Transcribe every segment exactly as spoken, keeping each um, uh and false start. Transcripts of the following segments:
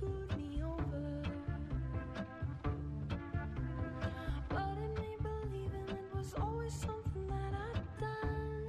screwed me over. But in me believing it was always something that I'd done.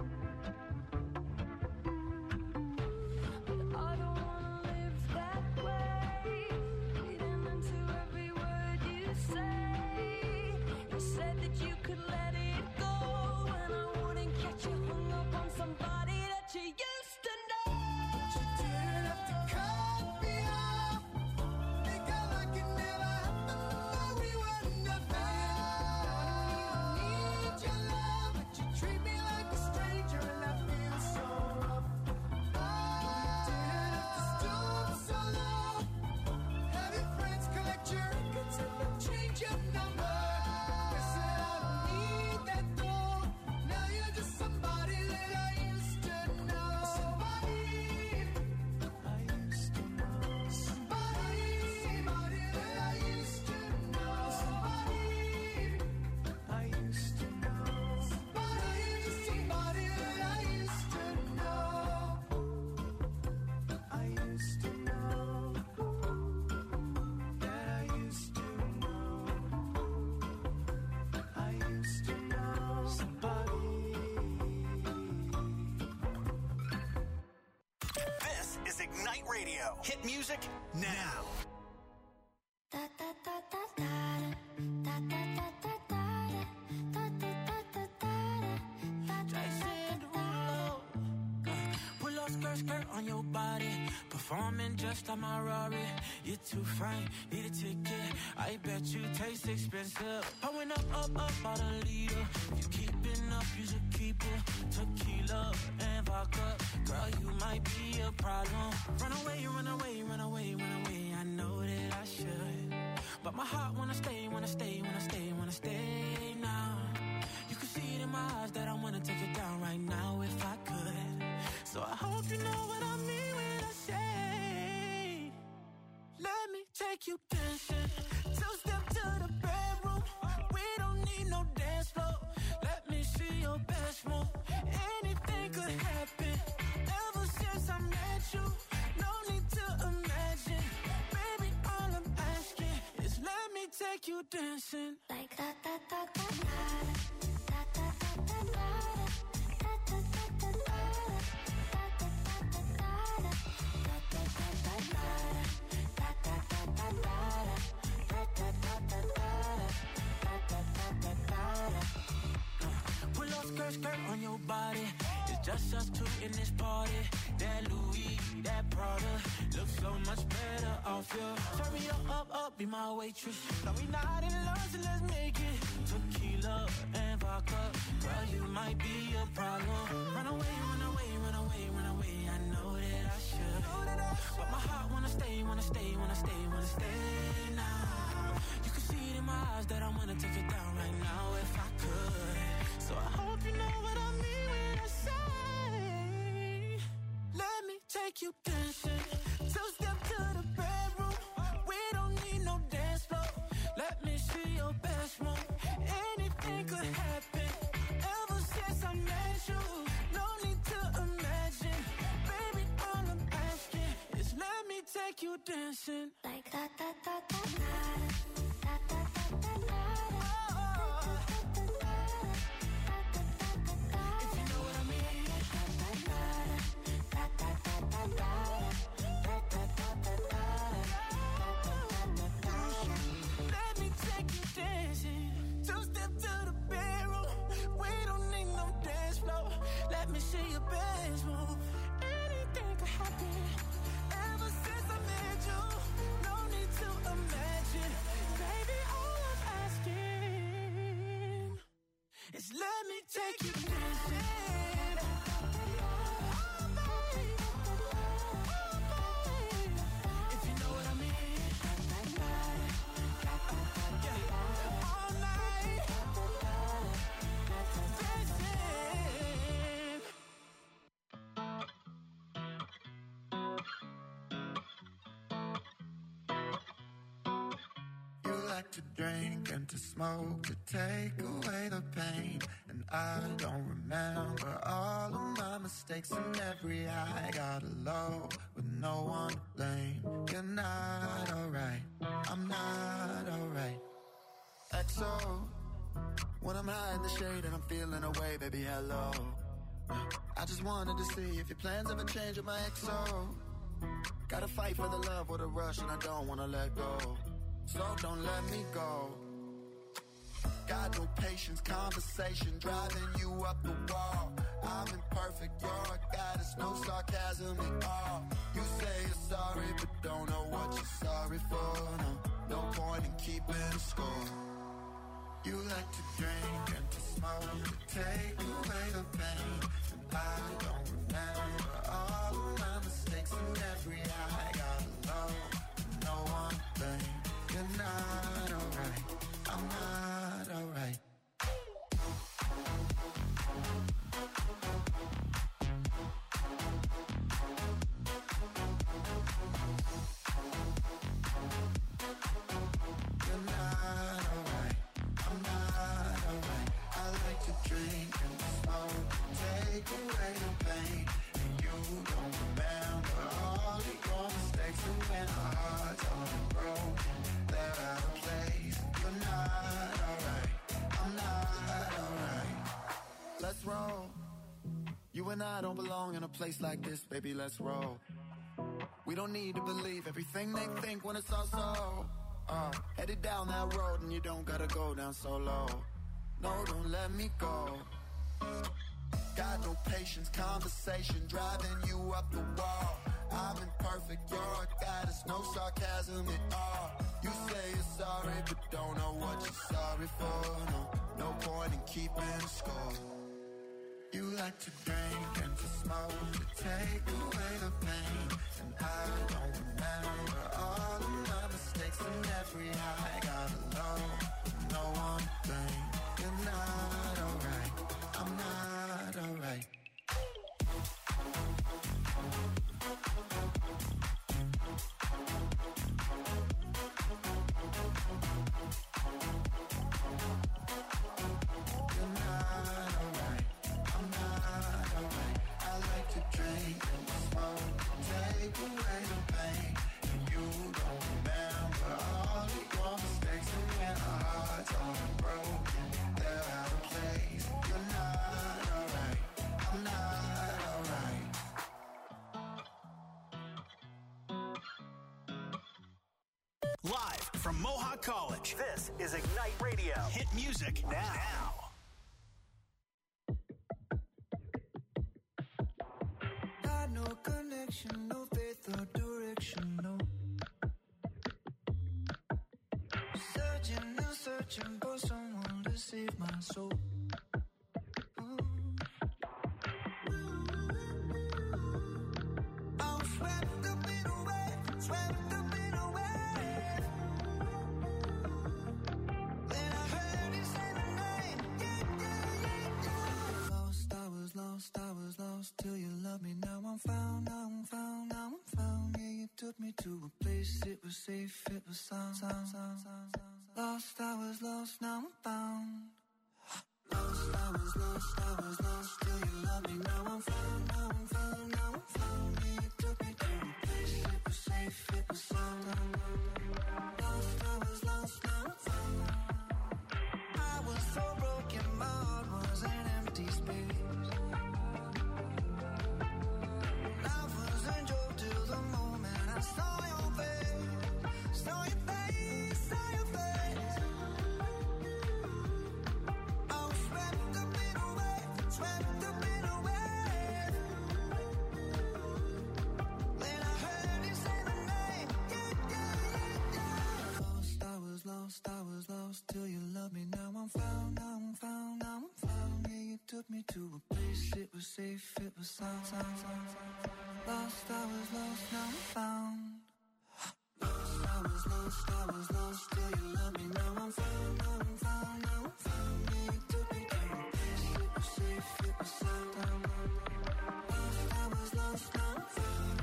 But I don't wanna live that way, reading into every word you say. You said that you could let it go, and I wouldn't catch you hung up on somebody that you used to know. You didn't have to cut me off. Think I like it never happened, but we were nothing. I don't need your love, but you treat me like a stranger, and I feel so rough. You didn't have to stoop so low. Have your friends collect your records and then change your number. I said I don't need that though. Now you're just somebody that I used to know. Somebody I used to know. Somebody, somebody that I used to know. Somebody I used to know. Somebody, just somebody that I used to know. I used to know. That I used to know. I used to know somebody. This is Ignite Radio. Hit music now. Da da da da da da da da da da da da da da da. Jason Derulo. Pull up skirt, skirt on your body. Performing just like my Rari. You're too fine, need a ticket. I bet you taste expensive. Pouring up, up, up, out a leader. If you keeping up, you should keep it. Tequila and vodka. Girl, you might be a problem. Run away, run away, run away, run away. I know that I should. But my heart wanna stay, wanna stay, wanna stay, wanna stay now. You can see it in my eyes that I wanna take it down right now if I could. So I hope you know what I mean when I say, let me take you dancing. Two step to the bedroom. We don't need no dance floor. Let me see your best move. Anything could happen. Ever since I met you, no need to imagine. Baby, all I'm asking is let me take you dancing. Like da da da da da da da da da da da da da da da. Pull up skirt, skirt on your body. It's just us two in this party. That Louis, that Prada looks so much better off you. Turn me up, up, up, be my waitress. No, we not in love, so let's make it. Tequila and vodka. Girl, you might be a problem. Run away, run away, run away, run away. I know that I should. But my heart wanna stay, wanna stay, wanna stay, wanna stay now. You can see it in my eyes that I wanna take it down right now if I could. So I hope you know what I mean when I say, let me take you dancing. Two step to the bedroom. We don't need no dance floor. Let me see your best move. Anything could happen. Ever since I met you, no need to imagine. Baby, all I'm asking is let me take you dancing. Like da da da da da da da da da da. If you know what I mean. Let me take you dancing. Two step to the bedroom. We don't need no dance floor. Let me see your best move. Anything could happen. Ever since I met you, no need to imagine. Baby, all I'm asking is let me take you dancing. If you know what I mean. Yeah. All night. Dancing. You like to drink and to smoke to take away the pain. And I don't remember all of my mistakes, and every high got a low with no one to blame. You're not alright, I'm not alright. X O, when I'm high in the shade and I'm feeling away, baby, hello. I just wanted to see if your plans ever change with my X O. Gotta fight for the love or the rush, and I don't wanna let go. So don't let me go. Got no patience, conversation driving you up the wall. I'm imperfect, you're a goddess, no sarcasm at all. You say you're sorry, but don't know what you're sorry for. No, no point in keeping score. You like to drink and to smoke to take away the pain. And I don't remember all of my mistakes and every high I got low. No one thing, you're not alright, I'm not alright. You're not alright, I'm not alright. I like to drink and smoke, take away the pain. And you don't remember all of your mistakes. And when our hearts are broken, they're out of place. You're not alright, I'm not alright. Let's roll. You and I don't belong in a place like this, baby, let's roll. We don't need to believe everything they think when it's all so. Uh, headed down that road and you don't gotta go down so low. No, don't let me go. Got no patience, conversation driving you up the wall. I'm imperfect, you're a goddess, no sarcasm at all. You say you're sorry, but don't know what you're sorry for. No, no point in keeping score. You like to drink and to smoke to take away the pain. And I don't remember all of my mistakes and every high I got low. No one thing, you're not alright, I'm not alright. You're not alright, I'm not alright. I like to drink and smoke, take away the pain. And you don't remember all of your mistakes. And when our hearts are broken, they're out of place. You're not alright, I'm not alright. Live from Mohawk College, this is Ignite Radio. Hit music now. Had no connection, no faith or direction, no. Searching and searching for someone to save my soul. Ooh. I'm swept up in a wave, swept up in a wave. Then I heard you say my name, yeah, yeah, yeah, yeah. Lost, I was lost, I was lost till you loved me. Now I'm found, now I'm found, now I'm found. Yeah, you took me to a place, it was safe, it was sound, sound, sound, sound, sound. Lost, I was lost, now I'm found. Lost, I was lost, I was lost till you loved me. Now I'm found, now I'm found, now I'm found. Yeah, you took me to a place, it was safe, it was sound. Lost, I was lost, now I'm found. I was so broken, my heart was an empty space. Life was a joke till the moment I saw your face, saw your face, saw your face. I was swept up in a wave, swept up in a wave. Then I heard you say my name, yeah, yeah, yeah, yeah. Lost, I was lost, I was lost till you loved me. Now I'm found, now I'm found, now I'm found. Yeah, you took me to a place, it was safe, it was sound, sound, sound, sound. Lost, I was lost, now I'm found. Lost, I was lost, I was lost till you loved me. Now I'm found, now I'm found, now I'm found. Yeah, you took me to a place, it was safe, it was sound. Lost, I was lost, now I'm found.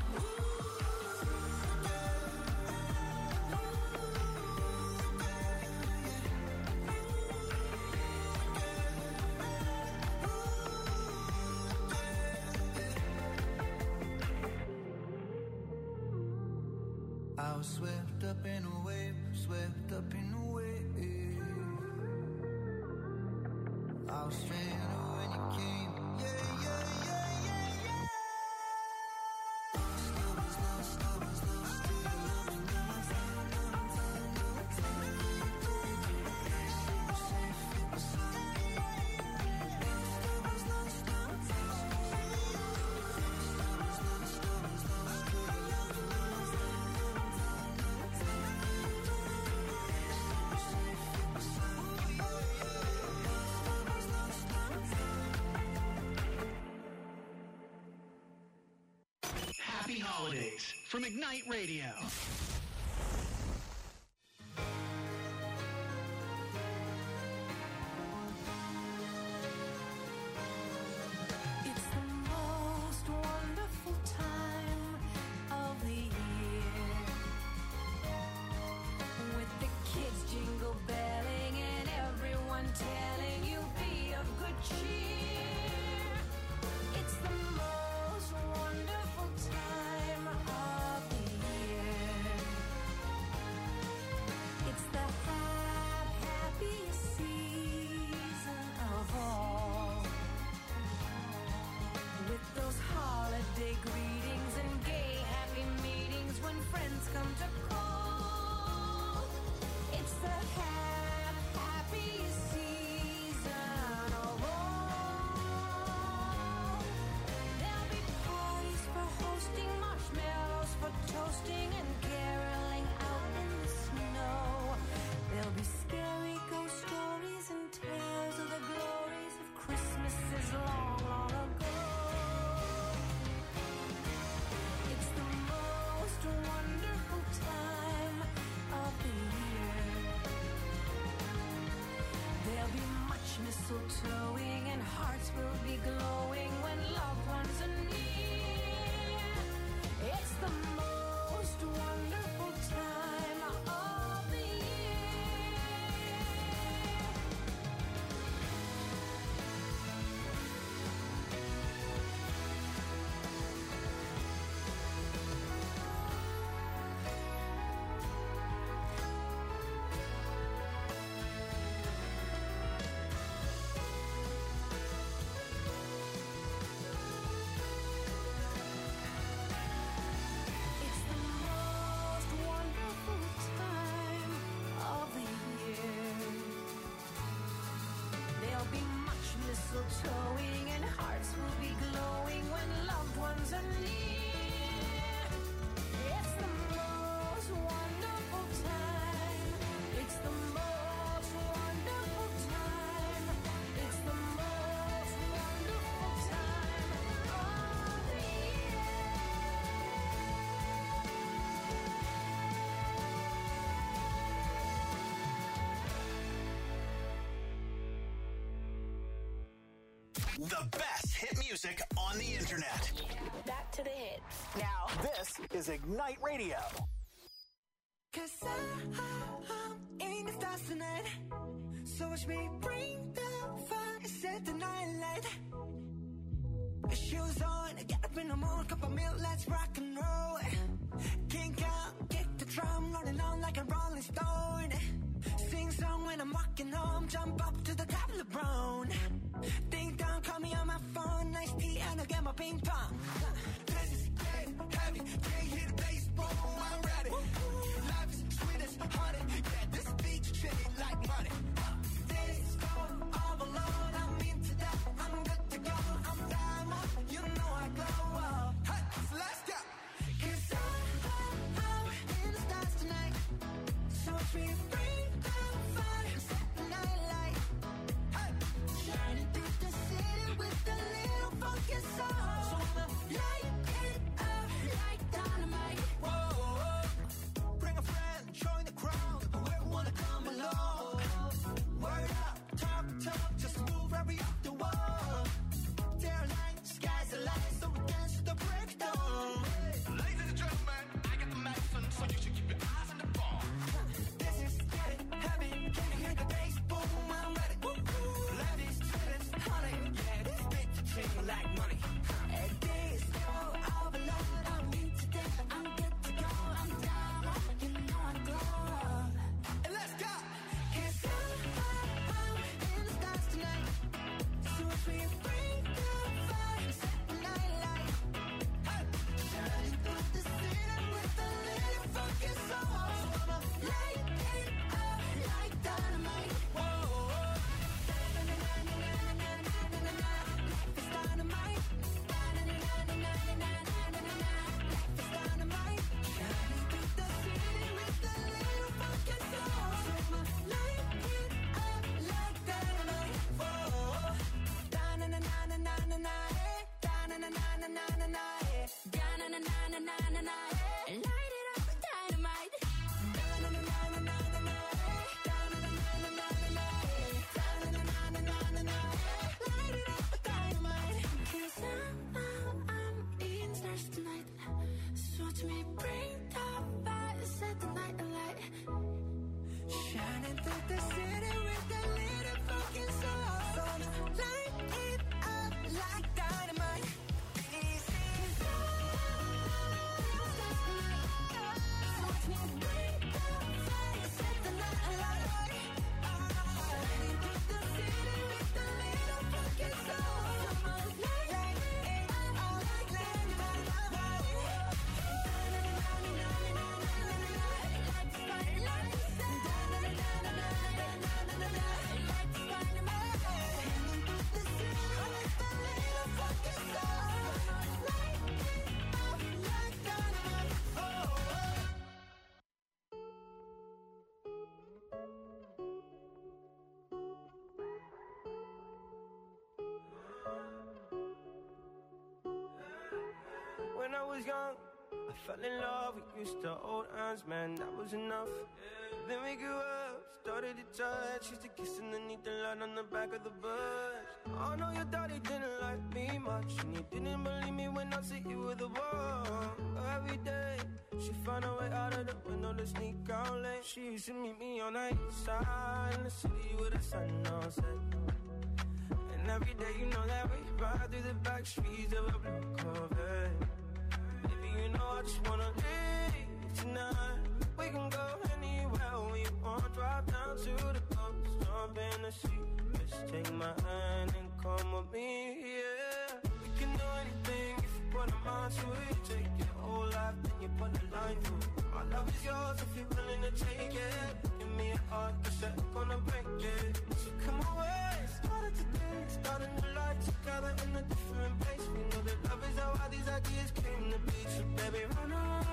I was swept up in a wave, swept up in a wave. I was stranded when you came. Yeah, yeah, yeah, yeah, yeah. Stubborn, slow, stubborn, slow, still loving you. Happy holidays from Ignite Radio. It's the most wonderful time of the year, with the kids jingle belling and everyone telling you be of good cheer. It's the most wonderful time of the year. It's the hap- happiest season of all, with those holiday greetings and gay happy meetings when friends come to call. It's the hap- happiest season of all. There'll be parties for hosting, marshmallows for toasting, and caroling out in the snow. There'll be scary ghost stories and tales of the glories of Christmases long, long ago. It's the most wonderful time of the year. There'll be much mistletoeing and hearts will be glowing when loved ones are near. It's the most wonderful time of the year. It's the most wonderful time of the year. There'll be much mistletoeing and hearts will be glowing when loved ones are near. It's the most wonderful time. It's the most wonderful time. It's the most wonderful time of the year. The best hit music on the internet. Back to the hits. Now, This is Ignite Radio. Cause I, I'm in the stars tonight. So watch me bring the fire, set the night light. Shoes on, get up in the morning, cup of milk, let's rock and roll. Kink out, kick the drum, rolling on like a rolling stone. Sing song when I'm walking home, jump up to the top of the brown. Ding dong, call me on my phone, nice tea and I'll get my ping pong. This is getting heavy, can't hear the bass, boom, I'm ready. Life is sweet as honey, yeah, this beach treated like money. This go all alone, I'm into that, I'm good to go, I'm diamond, you know I glow. Hey, so let's go. Cause I, I'm in the stars tonight, so watch me bring the fire, set the night light. Hey, shining through the city with a little funky soul. So I'ma light it up like dynamite. fell in love, we used to hold hands, man, that was enough. Then we grew up, started to touch, used to kiss underneath the light on the back of the bus. I know your daddy didn't like me much, and he didn't believe me when I said you were the one. Every day, she found a way out of the window to sneak out late. She used to meet me on the east side, in the city with the sun on set. And every day, you know that we ride through the back streets of a blue Corvette. Baby, you know I just wanna leave tonight. We can go anywhere we want, drive down to the coast, jump in the sea. Just take my hand and come with me, yeah. We can do anything if you put a mind to it. Take your whole life, then you put a line through it. My love is yours if you're willing to take it. Give me a heart, cause I'm gonna break it. So come away, started today, start a new life together in a different place. We know that love is how all these ideas came to be. So baby, run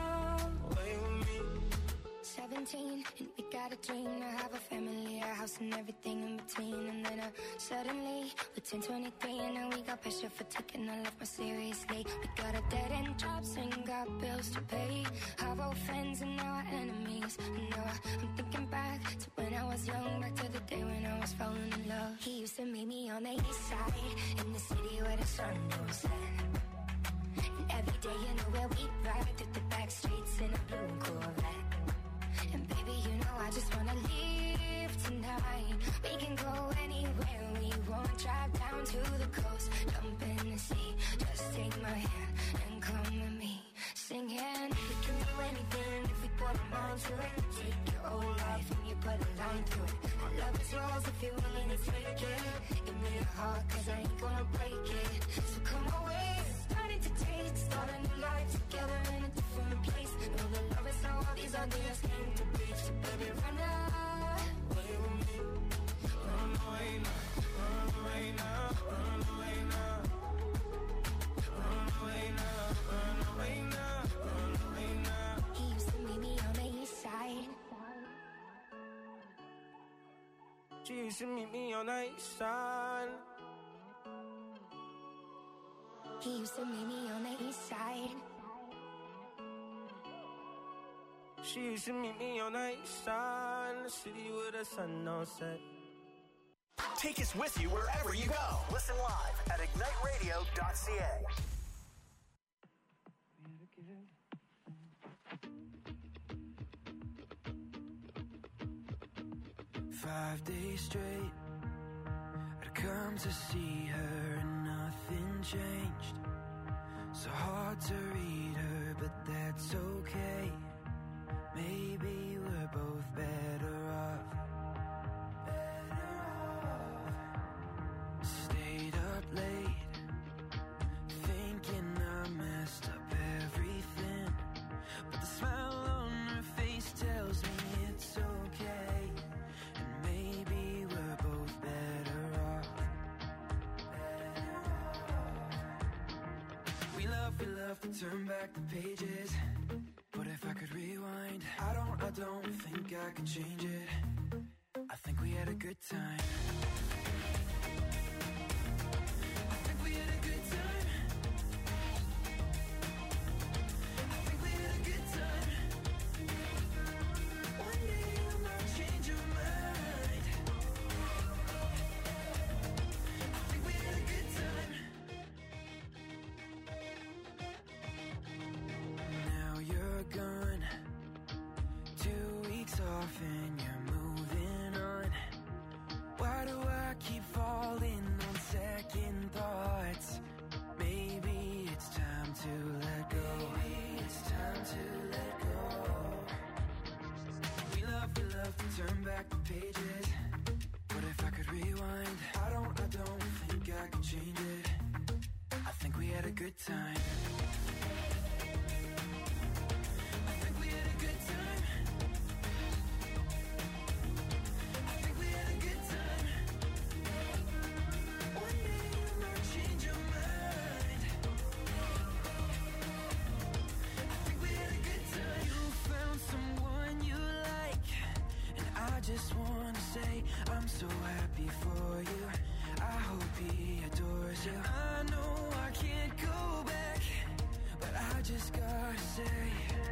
away with me. Seventeen, and we got a dream to have a family, a house and everything in between. And then uh, suddenly, we're ten twenty-three, and now we got pressure for taking our life more seriously. We got a dead end jobs and got bills to pay. Have old friends and now our enemies. And now I'm thinking back to when I was young, back to the day when I was falling in love. He used to meet me on the east side, in the city where the sun don't set. And every day, you know where we ride through the back streets in a blue Corvette. And baby, you know I just wanna leave tonight. We can go anywhere we want, drive down to the coast, jump in the sea. Just take my hand and come with me, singing. We can do anything if we put a mind to it. Take your whole life and you put a line through it. My love is yours if you're willing to take it. Give me a heart, cause I ain't gonna break it. So come away, starting to taste, start a new life together in a different place. Know that love is how all these ideas came to be. So baby, run away with me. Run away now, run away now, run away now. Run away now, run away now, run away now. He used to meet me on the east side. She used to meet me on the east side. He used to meet me on the east side. She used to meet me on the east side, in the city with the sun don't set. Take us with you wherever you go. Listen live at ignite radio dot c a. Five days straight, I'd come to see her and nothing changed. So hard to read her, but that's okay. Maybe we're both better off. Better off. Stayed up late, thinking I messed up everything. But the smile on her face tells me it's okay. And maybe we're both better off. Better off. We love, we love to turn back the pages. But if I could rewind, I don't, I don't think I could change it. I think we had a good time. I think we had a good time. I think we had a good time. One day you might change your mind. I think we had a good time. Now you're gone, two weeks off and you're moving on. Why do I keep falling on second thoughts? Maybe it's time to let go. Maybe it's time to let go. We love, we love to turn back the pages. But if I could rewind, I don't, I don't think I could change it. I think we had a good time. Just wanna say I'm so happy for you. I hope he adores you. I know I can't go back, but I I just gotta say,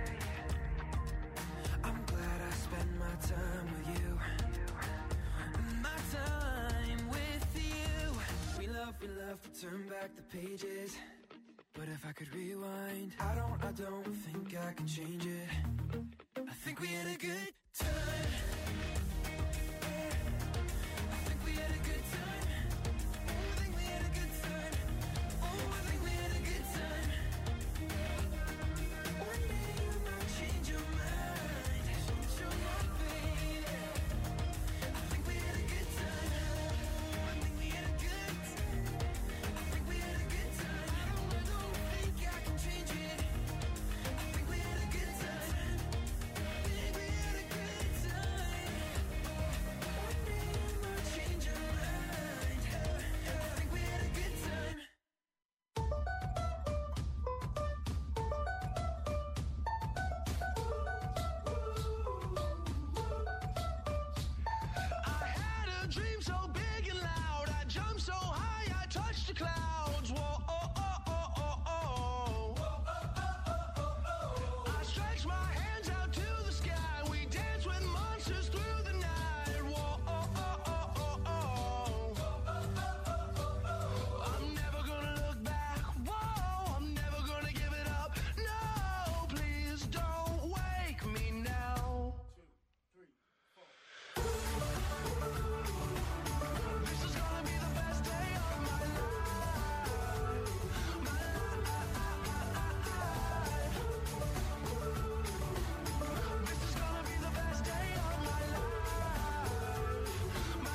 I'm glad I spent my time with you. My time with you. We love, we love to turn back the pages. But if I could rewind, I don't, I don't think I can change it. I think we had a good time. I think we had a good time. Oh, I think we had a good time. Oh, I think we had a good time. One day you might change your mind. Change your mind, baby. I think we had a good time. I think we had a good time. I think we had a good time. I don't, I don't think I can change it. I think we had a good time. I think we had a good time. One day you might change your mind. I think we had a good time. I had a dream so big and loud. I jumped so high, I touched the clouds. Whoa, oh, oh, oh, oh, oh. I stretched my hands out to the sky. We danced with monsters through the night. Whoa, oh, oh, oh, oh, oh. I'm never gonna look back. Whoa, I'm never gonna give it up. No, please don't wake me now. This is gonna be the best day of my life. My life. This is gonna be the best day of my life. My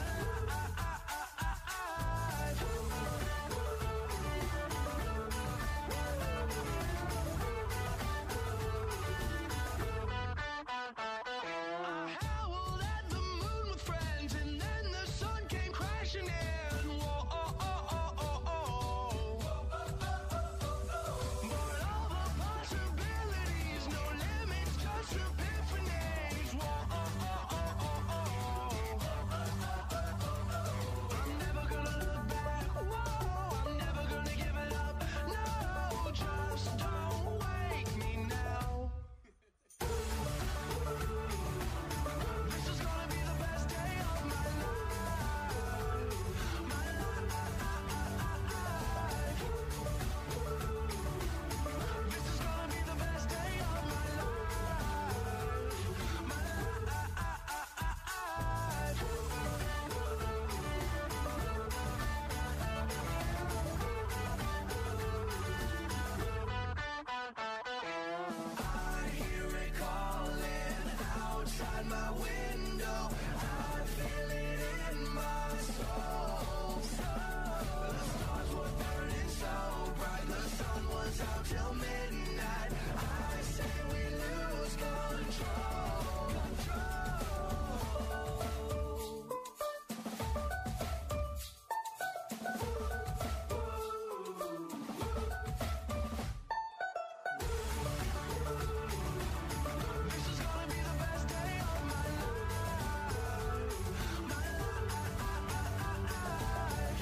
I howled at the moon with friends, and then the sun came crashing in. Whoa, oh, oh, oh, oh, oh. But all the possibilities, no limits, just epiphanies. Whoa, oh, oh, oh, oh, oh. I'm never gonna look back. Whoa, I'm never gonna give it up. No, just don't wake me now. This is gonna be the best day of my life. My life. This is gonna be the best day of my life. My I hear it calling outside my window. I feel it in my soul. The stars were burning so bright. The sun was out till midnight. I say we lose control. This is gonna be the best day of my life. My life.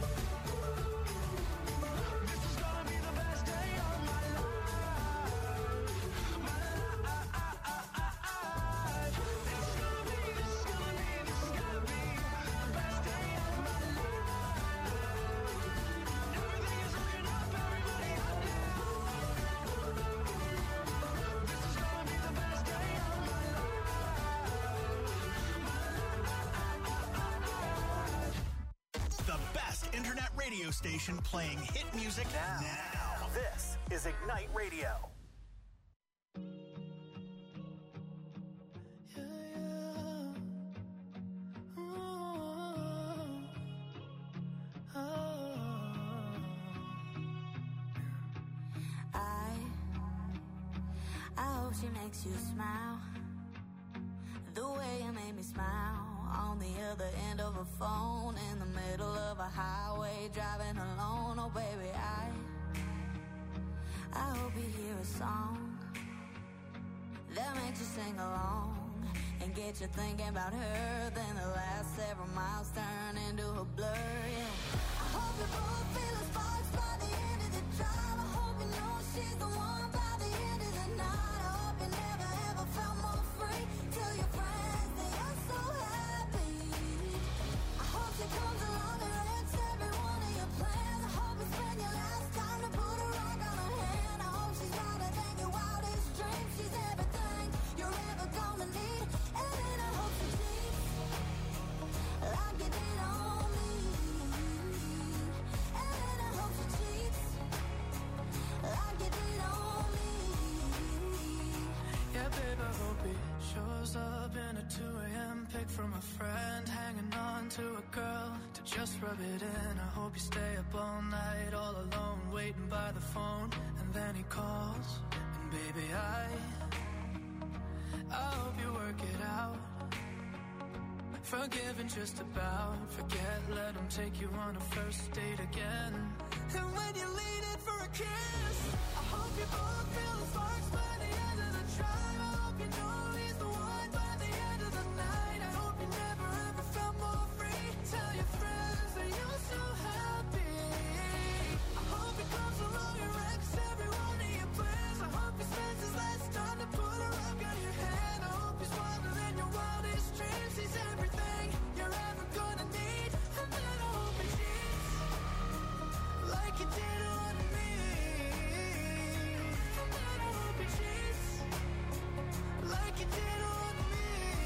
This is gonna be the best day of my life. My life. This is gonna be, this is gonna be, this is gonna be the best day of my life. Everything is looking up, everybody up now. This is gonna be the best day of my life. The best internet radio station playing hit music now. now. This is Ignite Radio. I, I hope she makes you smile. The way you made me smile on the other end of a phone in the middle of a highway driving alone. Oh baby, I, I hope you hear a song that makes you sing along and get you thinking about her. Then the last several miles turn into a blur. Yeah. I hope you both feel the sparks by the end of the drive. I hope you know she's the one by the end of the night. I hope you never ever felt more free. Tell your friends that you're so happy. I hope she comes along and wrecks every one of your plans. I hope you spend your last time to put a rock on her hand. I hope she's louder than your wildest dreams. She's everything you're ever gonna need. And then I hope she cheats like you did on me. And then I hope she cheats like you did on me. Yeah, babe, I hope he shows up in a two a.m. pic from a friend, hanging on to a girl to just rub it in. I hope you stay up all night, all alone, waiting by the phone, and then he calls, and baby, I, I hope you work it out. Forgive and just about forget, let him take you on a first date again. And when you lean in for a kiss, I hope you both feel the sparks by the end of the drive. I hope you know he's the one by the end of the night. I hope you never ever felt more free. Tell your friends that you're so happy. I hope he comes along and wrecks every one of your plans. I hope he spends his last time to put a rock on your hand. I hope he's wilder than your wildest dreams. He's everything you're ever gonna need. And then I hope he cheats like you did on me. And then I hope he cheats like you did on me.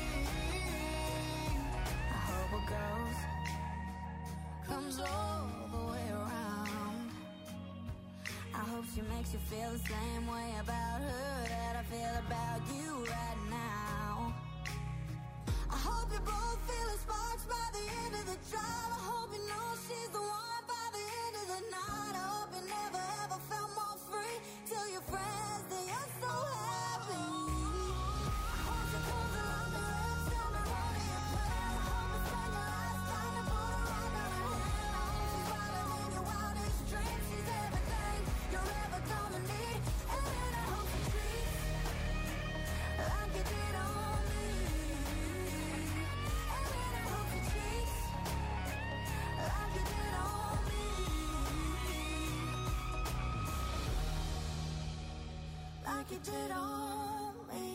I hope a ghost comes all the way around. I hope she makes you feel the same way about her that I feel about you right now. I hope you both feel the sparks by the end of the drive. I hope you know she's the one by the end of the night. I hope you never ever felt more free. Tell your friends that you're so happy. I hope she comes along and wrecks every one of your plans. I hope you spend your last time to put a rock on her hand. I hope she's wilder than your wildest dreams. She's everything you're ever gonna need. And then I hope she treats like you did on me. And then I hope she treats like you did on me. Like you did on me.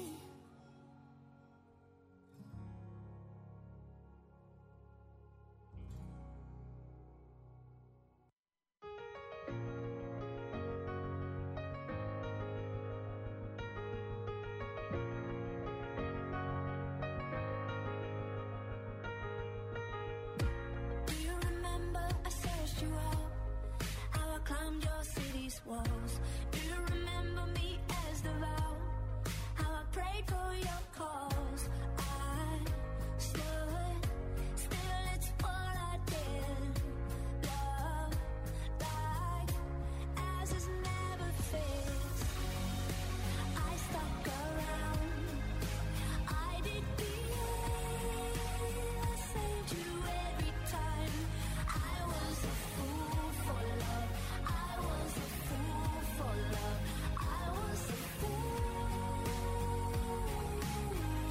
Do you remember I searched you out? How I climbed your city's walls. Do you remember me as the vow? How I prayed for your cause. I stood still, it's what I did. Love like as is never fixed. I stuck around. I did behave. I saved you every time. I was a fool for love. I was a fool for love. I was a fool.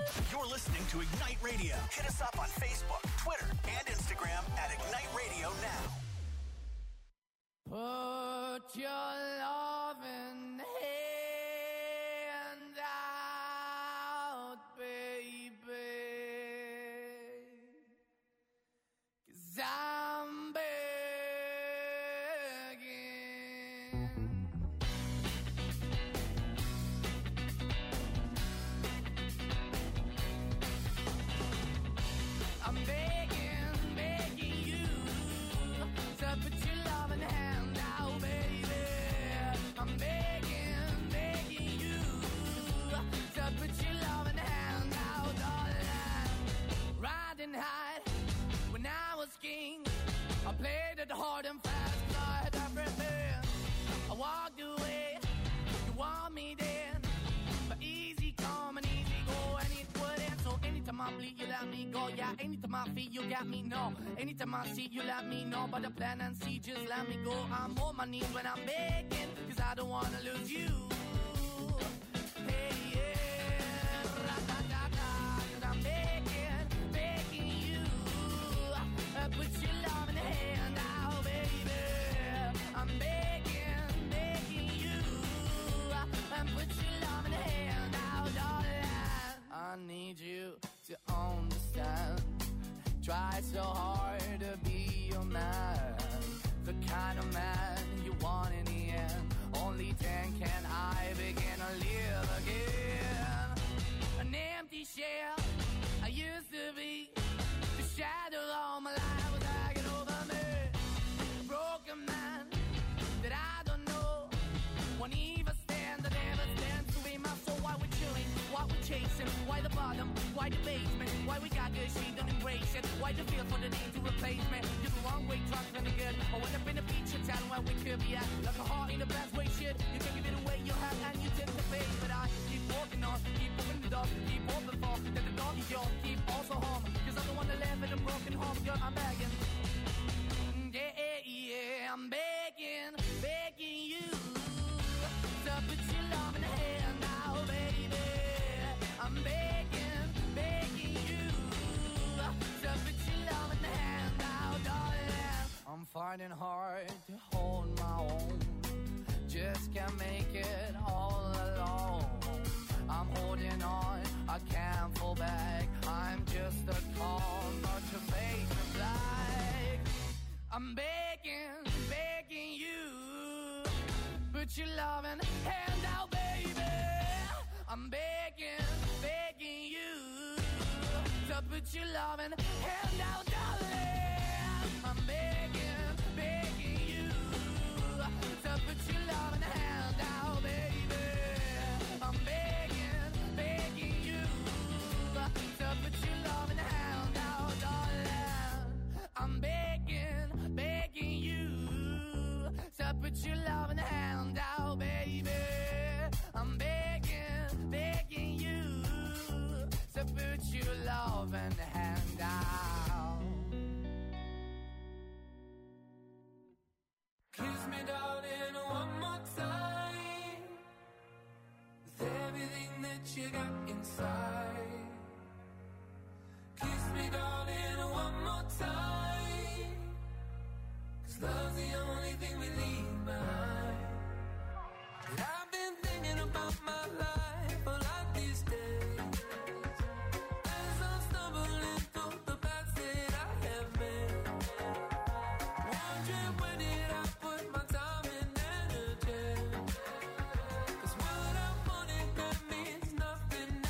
You're listening to Ignite Radio. Hit us up on Facebook, Twitter, and Instagram at Ignite Radio Now. Put your loving hand out, baby, 'cause I'm begging. I'm begging, begging you to put your loving hand out, baby. I'm begging, begging you to put your loving hand out, darling. Riding high when I was king, I played it hard and fast, 'cause I had everything. I walked away, you want me then, but easy come and easy go, and it wouldn't. So anytime I bleed, you let me go. Yeah, anytime I feel, you got me, no. Anytime I see, you let me know. But the plan and see, just let me go. I'm on my knees when I'm begging, 'cause I don't wanna lose you. Hey, yeah, ra-da-da-da, 'cause I'm begging, begging you. Uh, put your love in the hand out, baby. I'm begging, begging you. Uh, and put your love in the hand out, darling. I need you to understand. Try so hard to be your man, the kind of man you want in the end. Only then can I begin to live again. An empty shell I used to be, the shadow all my life was hanging over me. A broken man that I don't know, won't even stand, that never stands to be my soul. Why we're chilling, why we're chasing, why the bottom, why the basement, why we got good, she don't embrace it, why the feel for the need to replace me. You're the wrong way, trying to be good. I went up in a feature town where we could be at, like a heart in the best way, shit. You can give it away, you have, and you take the bait. But I keep walking on, keep moving the door, keep open for, that the dog is yours, keep also home, 'cause I'm the one that live in a broken home, girl, I'm begging. Yeah, yeah, I'm begging, begging you to put your love in the hand now, baby. I'm begging, begging you to put your love in the hand now, darling. I'm fighting hard to hold my own, just can't make it all alone. I'm holding on, I can't fall back. I'm just a call, not to make a black. I'm begging, begging you, put your loving hand out, baby. I'm begging, begging you to put your loving hand out, darling. I'm begging, begging you to put your loving hand out, baby. I'm begging, begging you to put your loving hand out, darling. I'm begging, begging you to put your loving hand out, baby. I'm begging, begging you to put your loving hand out. Kiss me, darling, one more time, with everything that you got inside. Kiss me, darling, one more time, 'cause love's the only thing we leave behind. And I've been thinking about my life a lot these days, as I'm stumbling through the paths that I have been, wondering where did I put my time and energy. 'Cause what I wanted, that means nothing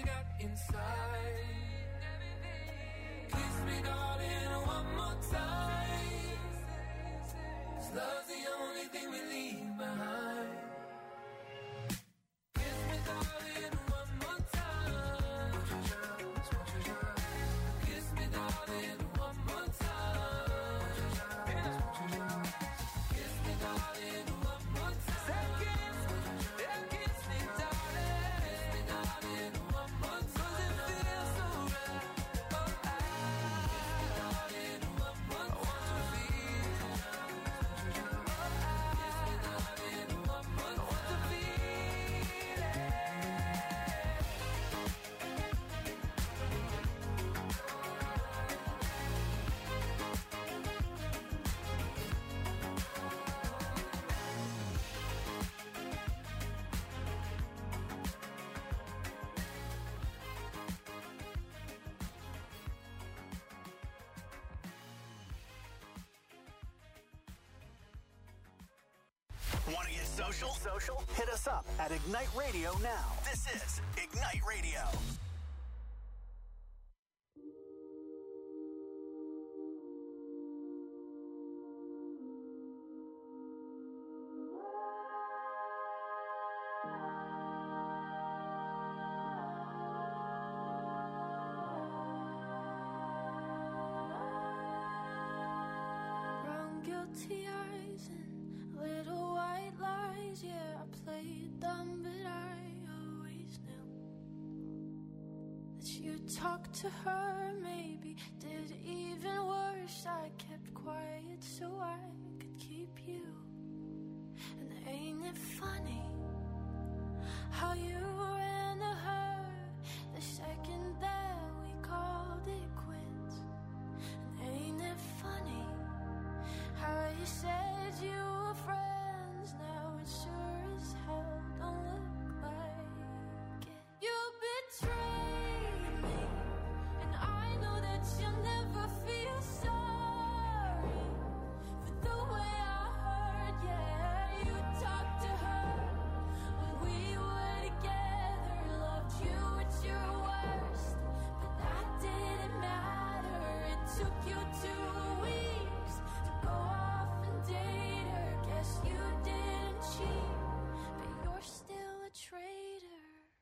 we got inside. Kiss me, darling, one more time. 'Cause love's the only thing we leave behind. Kiss me, darling, one more time. Kiss me, darling, one more time. Kiss me, darling, one more time. Say kiss, yeah, kiss me, darling. Kiss me, darling, one more time. 'Cause it feels so right. Oh, I, darling, one more time. I want to feel. Oh, I, darling, one more time. I want to feel it. Want to get social? Social? Hit us up at Ignite Radio now. This is Ignite Radio. Brown guilty eyes and little white lies. Yeah, I played dumb, but I always knew that you talked to her. Maybe did even worse. I kept quiet so I could keep you. And ain't it funny how you ran to her the second that we called it quits? And ain't it funny how you said you were friends? Now it sure as hell don't look like it. You betrayed me, and I know that you'll never feel sorry for the way I hurt. Yeah, you talked to her when we were together, loved you at your worst, but that didn't matter. It took you two weeks to go off and date her. Guess you didn't cheat, but you're still a traitor.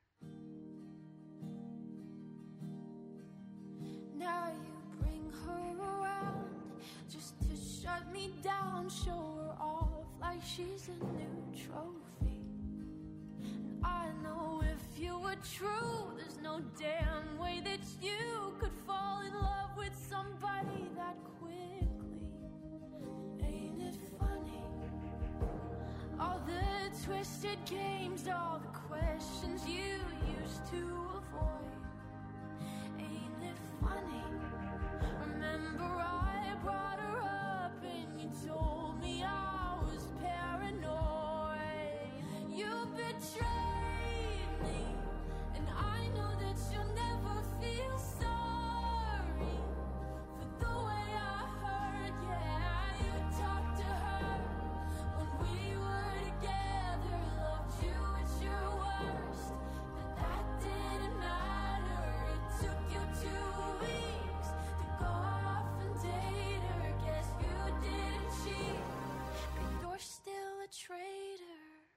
Now you bring her around just to shut me down, show her off like she's a new trophy. And I know if you were true, there's no damn way that you could fall in love with somebody that quickly. Ain't it funny? All the twisted games, all the questions you used to avoid. Ain't it funny? Remember I brought her up and you told me I was paranoid. You betrayed me, and I know that you'll never feel sorry for the way I hurt. Yeah, you talked to her when we were together, loved you at your worst, but that didn't matter. It took you two weeks to go off and date her. Guess you didn't cheat, but you're still a traitor.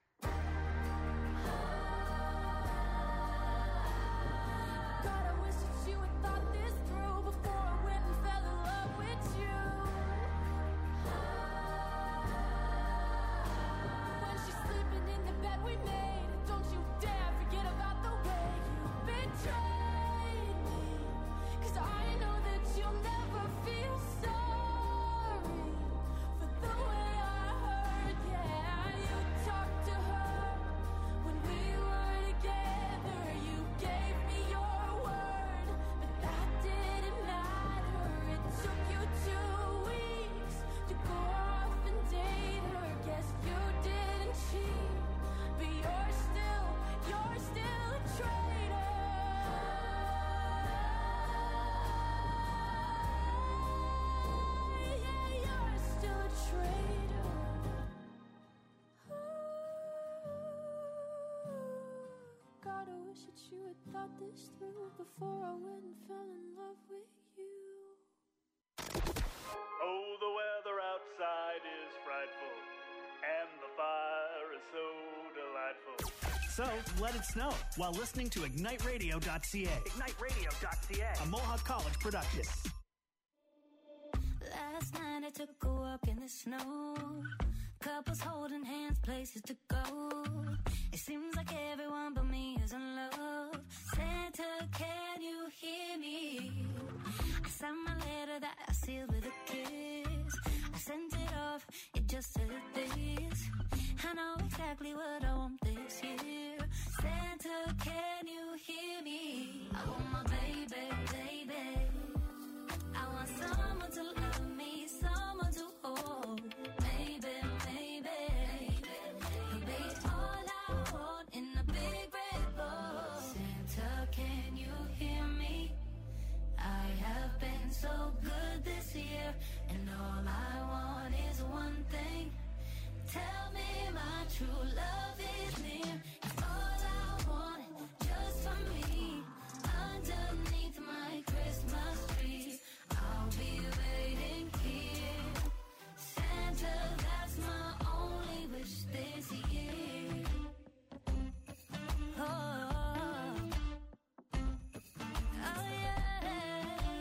God, I wish that you had thought this through before I went and fell in love with you. When she's sleeping in the bed we made, don't you dare forget about the way you betrayed me. 'Cause I know that you'll never feel sorry for the way I hurt. Yeah, this through before I went and fell in love with you. Oh, the weather outside is frightful, and the fire is so delightful. So, let it snow while listening to ignite radio dot c a. ignite radio dot c a, a Mohawk College production. Last night I took a walk in the snow. Couples holding hands, places to go. It seems like everyone but me is in love. Santa, can you hear me? I signed my letter that I sealed with a kiss. I sent it off, it just said this. I know exactly what I want this year. Santa, can you hear me? I want my baby, baby. I want someone to love me, someone to hold. Baby, baby, you'll be all I want in a big red bowl. Santa, can you hear me? I have been so good this year, and all I want is one thing. Tell me my true love is near. It's all I want, just for me. Underneath my Christmas tree, I'll be waiting here. Santa, that's my only wish this year. Oh, oh yeah.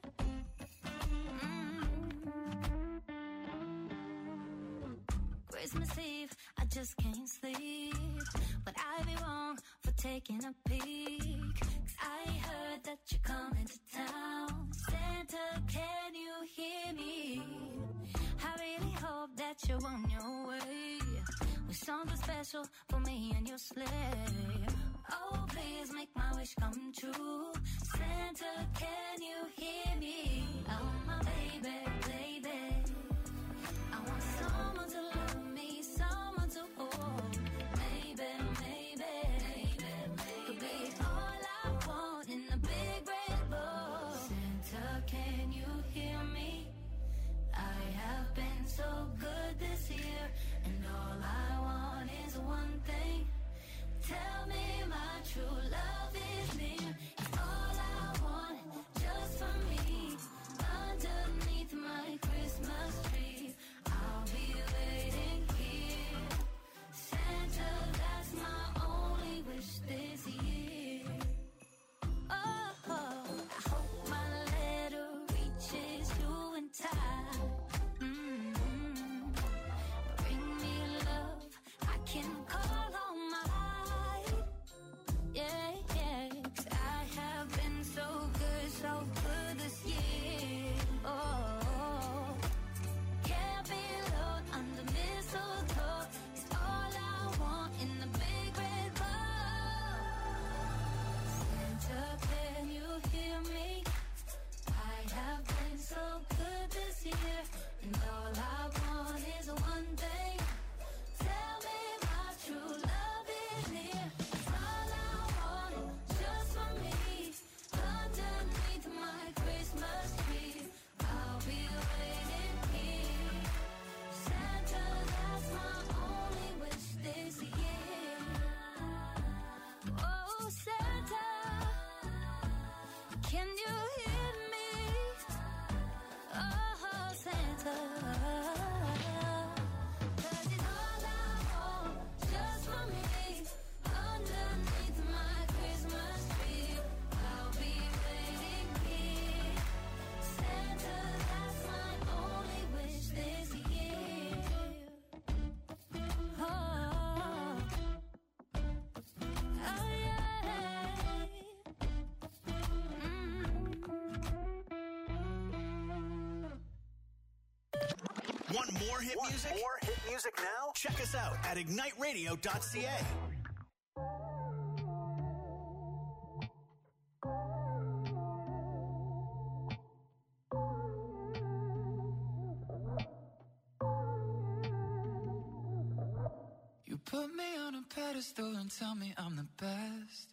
Mm. Christmas Eve, I just can't sleep. But I'd be wrong for taking a peek. 'Cause I heard that you're coming to town. Santa, can you hear me? I really hope that you're on your way with something special for me and your sleigh. Oh, please make my wish come true. Santa, can you hear me? I want my baby, baby. I want someone to love me, someone to hold. Baby, baby, could be all I want in a big red bowl. Santa, can you hear me? I have been so good this year, and all I want is one thing. Tell me my true love is near. It's all I want, just for me. Underneath my Christmas tree, I'll be waiting here. Santa, that's my only wish this year. Oh, I hope my letter reaches you in time. Mm-hmm. Bring me love, I can call on mine. Yeah, yeah, 'cause I have been so good, so good this year. Oh, can't be alone under mistletoe. It's all I want in the big red bowl. Santa, can you hear me? I have been so good this year, and all I want is one thing. Tell me my true love is near. It's all I want, just for me. Underneath my Christmas tree, I'll be waiting here. Santa, that's my only wish this year. Oh, Santa, can you hear me? Oh, Santa, 'cause it's all I want, just for me. Underneath my Christmas tree, I'll be waiting here. Santa, that's my only wish this year. Oh, oh yeah. Want more hit Want music? more hit music now? Check us out at ignite radio dot c a. You put me on a pedestal and tell me I'm the best.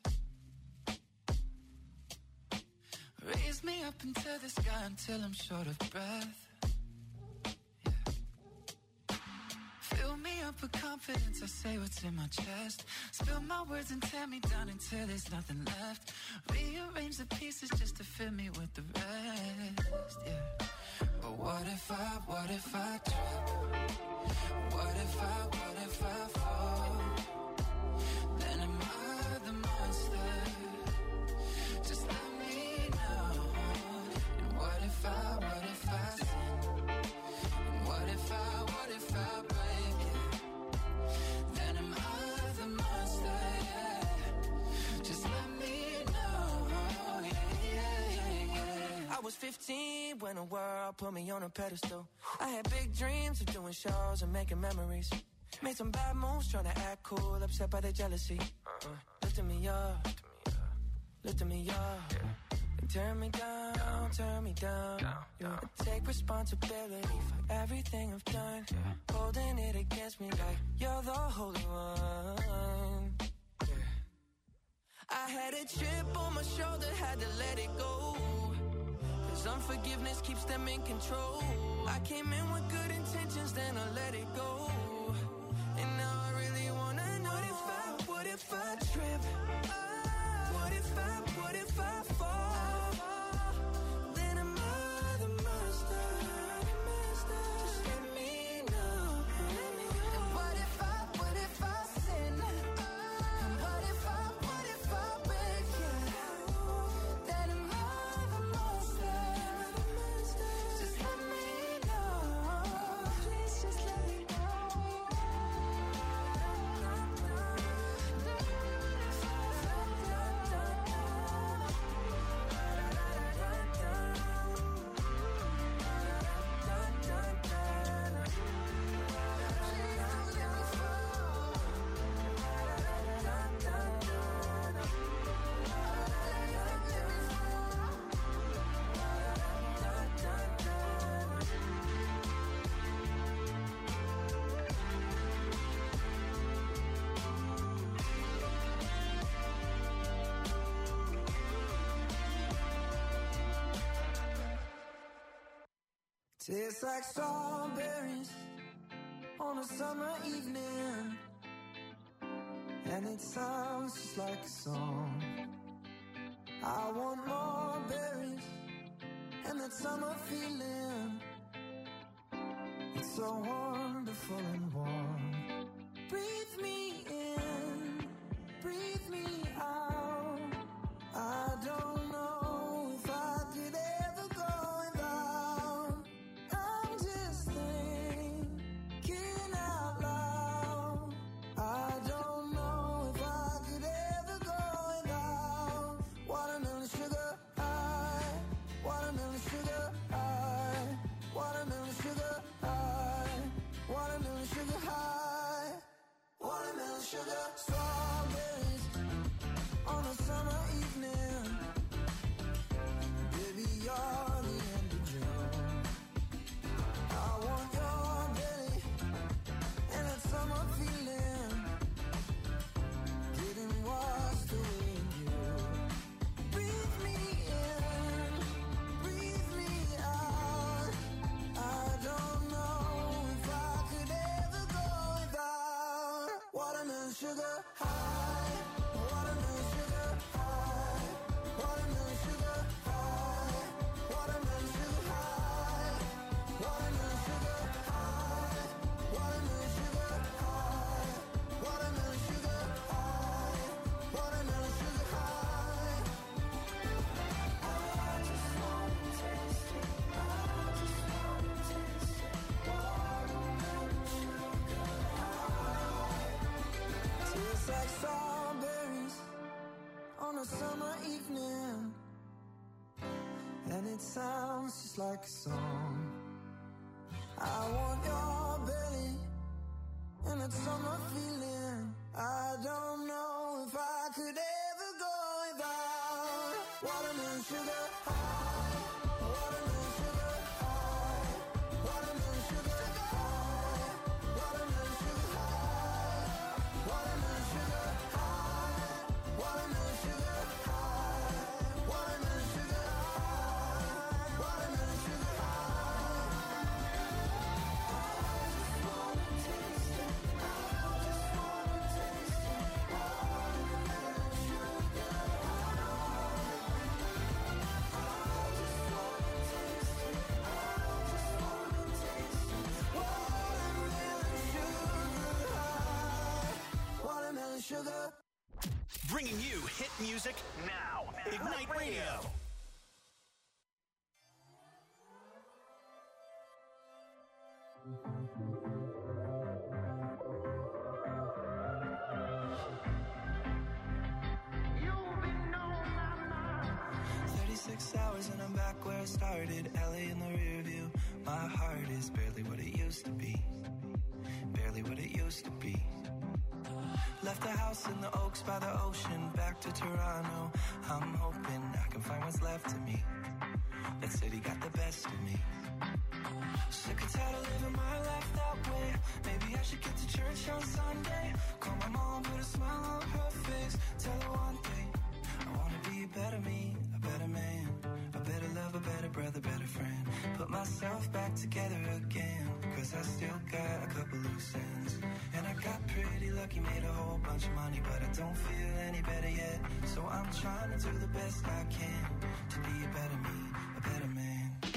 Raise me up into the sky until I'm short of breath. Yeah. Fill me up with confidence, I say what's in my chest. Spill my words and tear me down until there's nothing left. Rearrange the pieces just to fill me with the rest, yeah. But what if I, what if I trip? What if I, what if I fall? Then am I the monster? Just let me know. And what if I, what if I sin? And what if I, what if I break it? Then am I the monster? Yeah. Just let me know. Yeah, yeah, yeah, yeah. I was fifteen when the world put me on a pedestal. I had big dreams of doing shows and making memories. Made some bad moves trying to act cool, upset by the jealousy. Uh, lifting me up, lifting me up. And turn me down, turn me down. Yeah. I take responsibility for everything I've done. Holding it against me like you're the holy one. Yeah. I had a chip on my shoulder, had to let it go. Cause unforgiveness keeps them in control. I came in with good intentions, then I let it go. And now I really wanna know, what if I, what if I trip? What if I, what if I fall? Then am I the monster? Just let me know. And what if I, what if I sin? And what if I, what if I break it? Then am I the monster? Just let me know. Please just let me know. Tastes like strawberries on a summer evening, and it sounds just like a song. I want more berries and that summer feeling. It's so wonderful and warm. Breathe me in, breathe me out. I don't know if I could ever go without. I'm just thinking out loud. I don't know if I could ever go without. Watermelon sugar high, watermelon sugar high, watermelon sugar high, watermelon sugar high, watermelon sugar. Strawberries on a summer evening. Baby, you're the end of June. I want your belly and that summer feeling, getting washed away in you. Breathe me in, breathe me out. I don't know if I could ever go without. Watermelon sugar high, watermelon sugar high, watermelon sugar high, watermelon sugar high, watermelon sugar high, watermelon sugar high, watermelon sugar high, watermelon sugar high. I just wanna taste it, I just wanna taste it. Watermelon sugar high. Tastes like strawberries on a summer evening, and it sounds just like a song. I want your belly and that summer feeling. I don't know if I could ever go without. Watermelon sugar high, watermelon sugar high, watermelon sugar high, watermelon sugar high, watermelon sugar high, watermelon sugar high, watermelon sugar high, watermelon sugar high. I just wanna taste it, I sugar. Bringing you hit music now. Ignite Radio. thirty-six hours and I'm back where I started. L A in the rear view. My heart is barely what it used to be. Barely what it used to be. Left the house in the Oaks by the ocean. Back to Toronto. I'm hoping I can find what's left of me. That city got the best of me. Sick and tired of living my life that way. Maybe I should get to church on Sunday. Call my mom, put a smile on her face. Tell her one thing, I wanna be a better me, a better man, a better love, a better brother, better friend. Put myself back together again, cause I still got a couple loose ends. And I got pretty lucky, made a whole bunch of money, but I don't feel any better yet. So I'm trying to do the best I can to be a better me, a better man.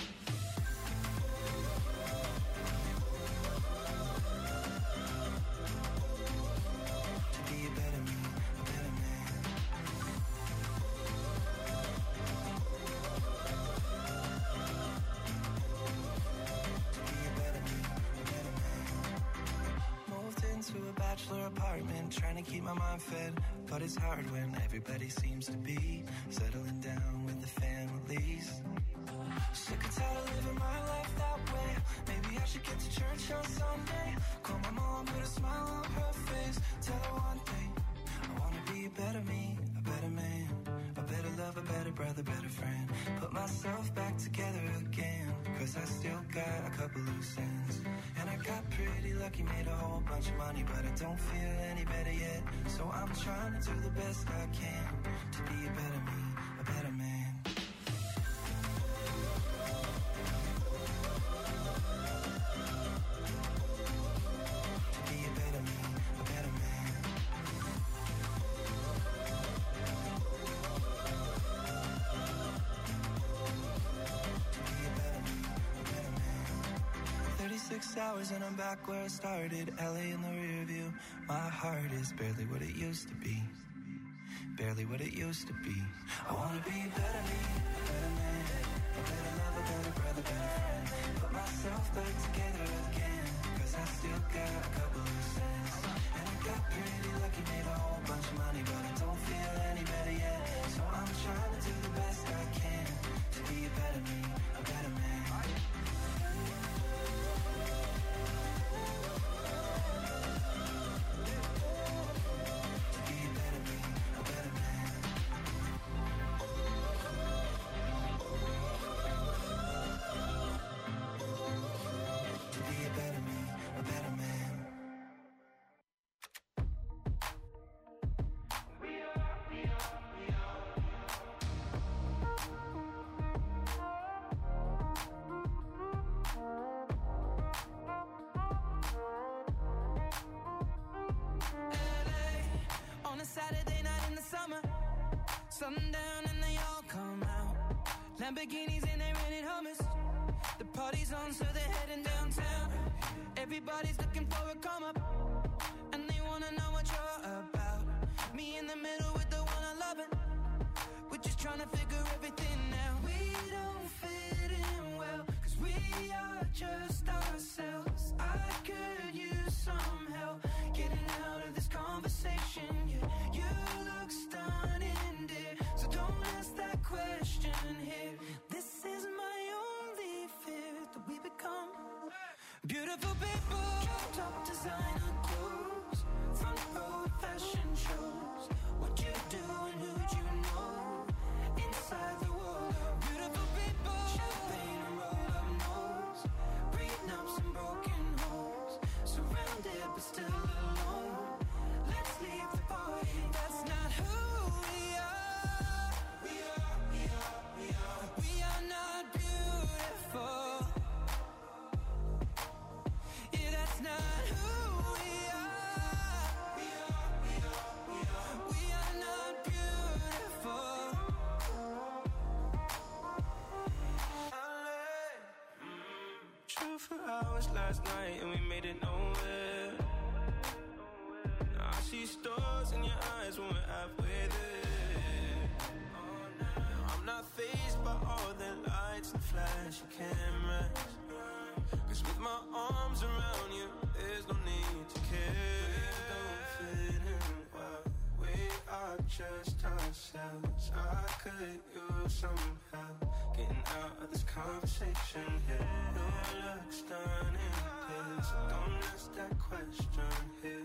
Apartment, trying to keep my mind fed, but it's hard when everybody seems to be settling down with the families. Sick and tired of living my life that way. Maybe I should get to church on Sunday. Call my mom, put a smile on her face. Tell her one thing, I wanna be a better me, a better man, a better love, a better brother, better friend. Put myself back together again, cause I still got a couple loose ends. And I got pretty lucky, made a whole bunch of money, but I don't feel any better yet. So I'm trying to do the best I can to be a better me, a better man. To be a better me, a better man. thirty-six hours and I'm back where I started. L A in the rear view. My heart is barely what it used to be. Barely what it used to be. I wanna be a better me, a better man, a better love, a better brother, better friend. Put myself back together again, cause I still got a couple loose ends. And I got pretty lucky, made a whole bunch of money, but I don't feel any better yet. So I'm trying to do the best I can to be a better me, a better man. Saturday night in the summer, sundown and they all come out. Lamborghinis and they rented Hummers. The party's on, so they're heading downtown. Everybody's looking for a come up, and they wanna know what you're about. Me in the middle with the one I love it. We're just trying to figure everything out. We don't fit in well, cause we are just ourselves. I could use some help getting out of this conversation. Yeah, you look stunning, dear, so don't ask that question here. This is my only fear, that we become beautiful people. Top designer clothes, front row fashion shows. What you do and who'd you know? Inside the world of beautiful people. Champagne and roll-up nose, prenups and broken homes. Surrounded but still life with it. Now I'm not fazed by all the lights and flashy cameras, cause with my arms around you, there's no need to care. We don't fit in well, we are just ourselves. I could use some help getting out of this conversation here. Your look stunning, please, so don't ask that question here.